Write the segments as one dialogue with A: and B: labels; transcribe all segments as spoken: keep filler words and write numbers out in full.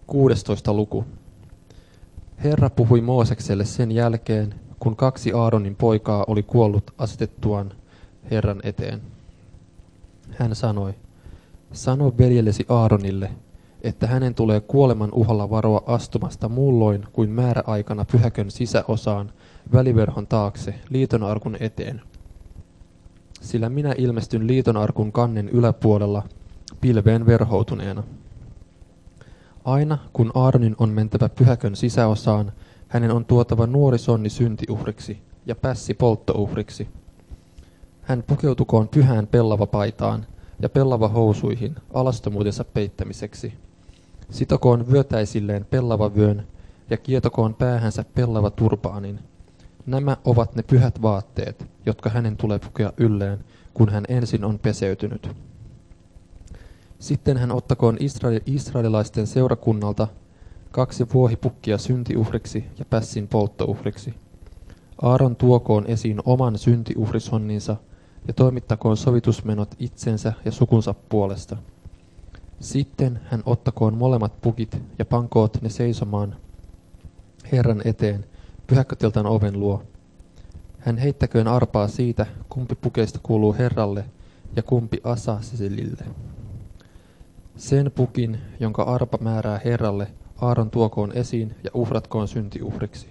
A: kuudestoista luku. Herra puhui Moosekselle sen jälkeen, kun kaksi Aaronin poikaa oli kuollut asetettuaan Herran eteen. Hän sanoi, sano veljellesi Aaronille, että hänen tulee kuoleman uhalla varoa astumasta muulloin kuin määräaikana pyhäkön sisäosaan väliverhon taakse liitonarkun eteen. Sillä minä ilmestyn liitonarkun kannen yläpuolella pilveen verhoutuneena. Aina kun Aaronin on mentävä pyhäkön sisäosaan, hänen on tuotava nuori sonni syntiuhriksi ja pässi polttouhriksi. Hän pukeutukoon pyhään pellavapaitaan ja pellavahousuihin alastomuutensa peittämiseksi. Sitokoon vyötäisilleen pellavavyön ja kietokoon päähänsä pellava turbaanin. Nämä ovat ne pyhät vaatteet, jotka hänen tulee pukea ylleen, kun hän ensin on peseytynyt. Sitten hän ottakoon Israel, israelilaisten seurakunnalta kaksi vuohipukkia syntiuhriksi ja pässin polttouhriksi. Aaron tuokoon esiin oman syntiuhrisonninsa ja toimittakoon sovitusmenot itsensä ja sukunsa puolesta. Sitten hän ottakoon molemmat pukit ja pankoot ne seisomaan Herran eteen pyhäkköteltan oven luo. Hän heittäköön arpaa siitä, kumpi pukeista kuuluu Herralle ja kumpi Asaselille. Sen pukin, jonka arpa määrää Herralle, Aaron tuokoon esiin ja uhratkoon syntiuhriksi.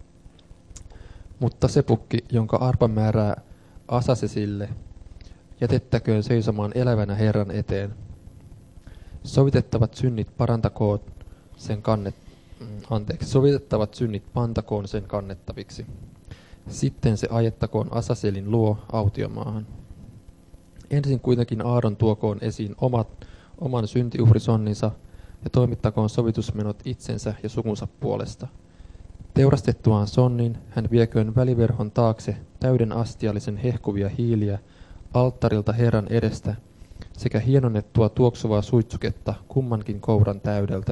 A: Mutta se pukki, jonka arpa määrää Asasesille, jätettäköön seisomaan elävänä Herran eteen. Sovitettavat synnit parantakoon sen kannet, anteeksi, sovitettavat synnit pantakoon sen kannettaviksi. Sitten se ajettakoon Asaselin luo autiomaahan. Ensin kuitenkin Aaron tuokoon esiin omat, oman syntiuhrisonninsa ja toimittakoon sovitusmenot itsensä ja sukunsa puolesta. Teurastettuaan sonnin hän vieköön väliverhon taakse täyden astiallisen hehkuvia hiiliä alttarilta Herran edestä sekä hienonnettua tuoksuvaa suitsuketta kummankin kouran täydeltä.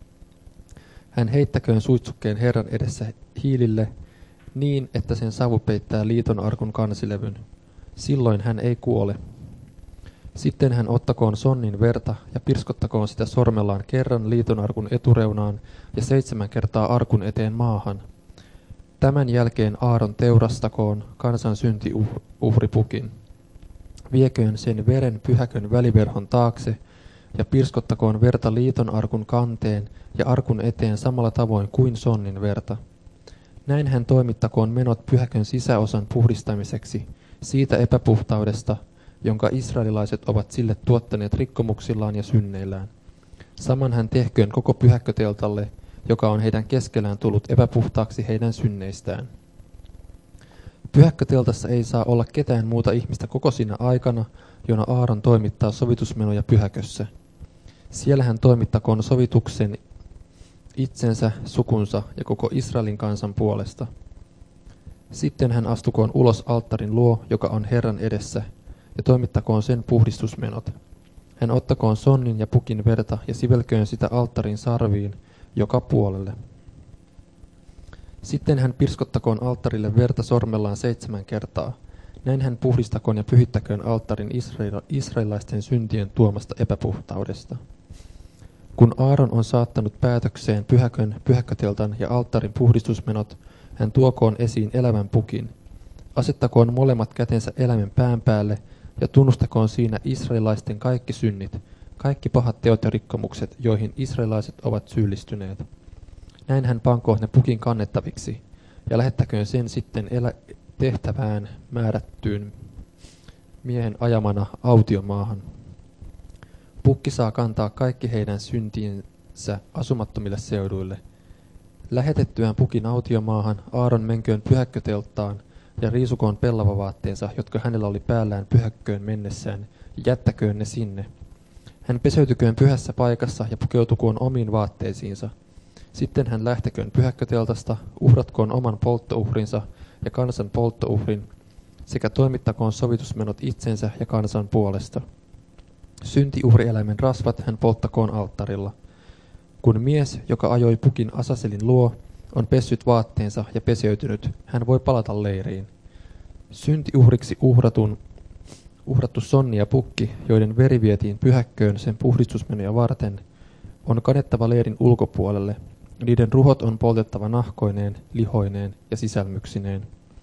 A: Hän heittäköön suitsukkeen Herran edessä hiilille niin, että sen savu peittää liiton arkun kansilevyn. Silloin hän ei kuole. Sitten hän ottakoon sonnin verta ja pirskottakoon sitä sormellaan kerran liiton arkun etureunaan ja seitsemän kertaa arkun eteen maahan. Tämän jälkeen Aaron teurastakoon kansan syntiuhripukin. Vieköön sen veren pyhäkön väliverhon taakse ja pirskottakoon verta liiton arkun kanteen ja arkun eteen samalla tavoin kuin sonnin verta. Näin hän toimittakoon menot pyhäkön sisäosan puhdistamiseksi siitä epäpuhtaudesta, jonka israelilaiset ovat sille tuottaneet rikkomuksillaan ja synneillään. Saman hän tehköön koko pyhäkköteltalle, joka on heidän keskellään tullut epäpuhtaaksi heidän synneistään. Pyhäkköteltassa ei saa olla ketään muuta ihmistä koko siinä aikana, jona Aaron toimittaa sovitusmenoja pyhäkössä. Siellä hän toimittakoon sovituksen itsensä, sukunsa ja koko Israelin kansan puolesta. Sitten hän astukoon ulos alttarin luo, joka on Herran edessä, ja toimittakoon sen puhdistusmenot. Hän ottakoon sonnin ja pukin verta ja sivelköön sitä alttarin sarviin joka puolelle. Sitten hän pirskottakoon alttarille verta sormellaan seitsemän kertaa. Näin hän puhdistakoon ja pyhittäköön alttarin israel- israelilaisten syntien tuomasta epäpuhtaudesta. Kun Aaron on saattanut päätökseen pyhäkön, pyhäkköteltan ja alttarin puhdistusmenot, hän tuokoon esiin elävän pukin. Asettakoon molemmat kätensä eläimen pään päälle ja tunnustakoon siinä israelilaisten kaikki synnit, kaikki pahat teot ja rikkomukset, joihin israelilaiset ovat syyllistyneet. Näin hän pankoon ne pukin kannettaviksi ja lähettäköön sen sitten elä- tehtävään määrättyyn miehen ajamana autiomaahan. Pukki saa kantaa kaikki heidän syntiinsä asumattomille seuduille. Lähetettyään pukin autiomaahan Aaron menköön pyhäkkötelttaan ja riisukoon pellavavaatteensa, jotka hänellä oli päällään pyhäkköön mennessään, ja jättäköön ne sinne. Hän peseytyköön pyhässä paikassa ja pukeutukoon omiin vaatteisiinsa. Sitten hän lähteköön pyhäkköteltasta, uhratkoon oman polttouhrinsa ja kansan polttouhrin, sekä toimittakoon sovitusmenot itsensä ja kansan puolesta. Syntiuhrieläimen rasvat hän polttakoon alttarilla. Kun mies, joka ajoi pukin Asaselin luo, on pessyt vaatteensa ja peseytynyt, hän voi palata leiriin. Syntiuhriksi uhratun, uhrattu sonni ja pukki, joiden veri vietiin pyhäkköön sen puhdistusmenoja varten, on kannettava leirin ulkopuolelle. Niiden ruhot on poltettava nahkoineen, lihoineen ja sisälmyksineen.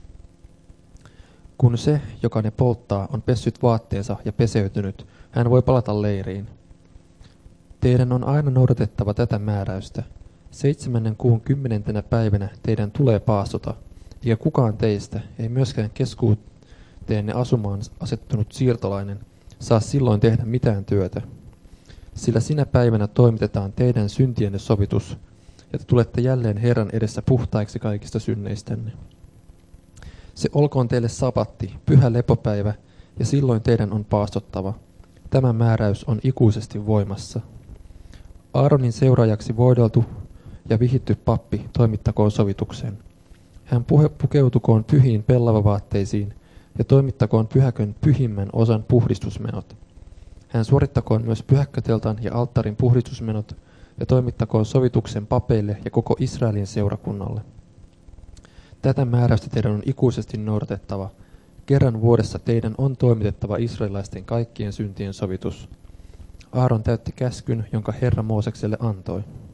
A: Kun se, joka ne polttaa, on pessyt vaatteensa ja peseytynyt, hän voi palata leiriin. Teidän on aina noudatettava tätä määräystä. Seitsemännen kuun kymmenentenä päivänä teidän tulee paastota, eikä kukaan teistä, ei myöskään keskuuteenne asumaan asettunut siirtolainen, saa silloin tehdä mitään työtä. Sillä sinä päivänä toimitetaan teidän syntienne sovitus, ja te tulette jälleen Herran edessä puhtaiksi kaikista synneistänne. Se olkoon teille sabatti, pyhä lepopäivä, ja silloin teidän on paastottava. Tämä määräys on ikuisesti voimassa. Aaronin seuraajaksi voideltu ja vihitty pappi toimittakoon sovituksen. Hän puhe, pukeutukoon pyhiin pellavavaatteisiin ja toimittakoon pyhäkön pyhimmän osan puhdistusmenot. Hän suorittakoon myös pyhäkköteltan ja alttarin puhdistusmenot ja toimittakoon sovituksen papeille ja koko Israelin seurakunnalle. Tätä määräystä teidän on ikuisesti noudatettava. Kerran vuodessa teidän on toimitettava israelaisten kaikkien syntien sovitus. Aaron täytti käskyn, jonka Herra Moosekselle antoi.